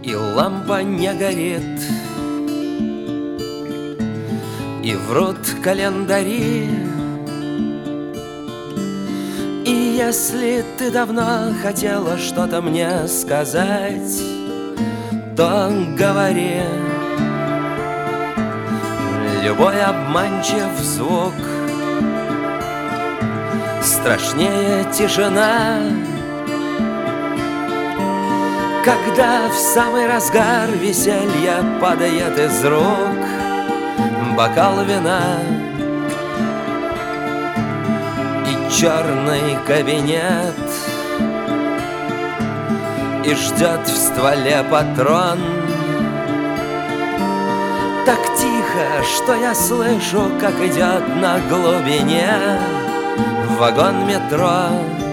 и лампа не горит, и врут календари. И если ты давно хотела что-то мне сказать, то говори. Любой обманчив звук страшнее тишина, когда в самый разгар веселья падает из рук бокал вина. И черный кабинет, и ждет в стволе патрон. Так тихо, что я слышу, как идет на глубине вагон метро.